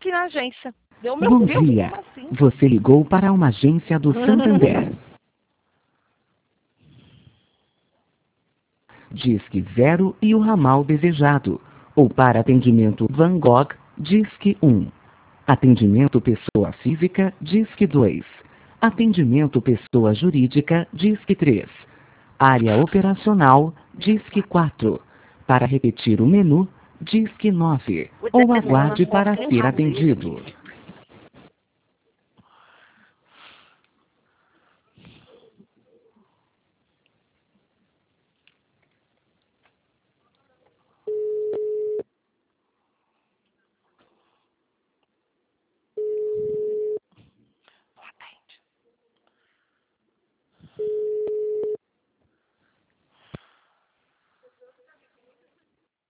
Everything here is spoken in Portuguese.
aqui na agência. Deu meu Bom Deus, dia. como assim? Você ligou para uma agência do Santander. Disque 0 e o ramal desejado. Ou para atendimento Van Gogh, Disque 1. Atendimento pessoa física, Disque 2. Atendimento pessoa jurídica, Disque 3. Área operacional, Disque 4. Para repetir o menu, Disque 9. Ou aguarde para ser atendido.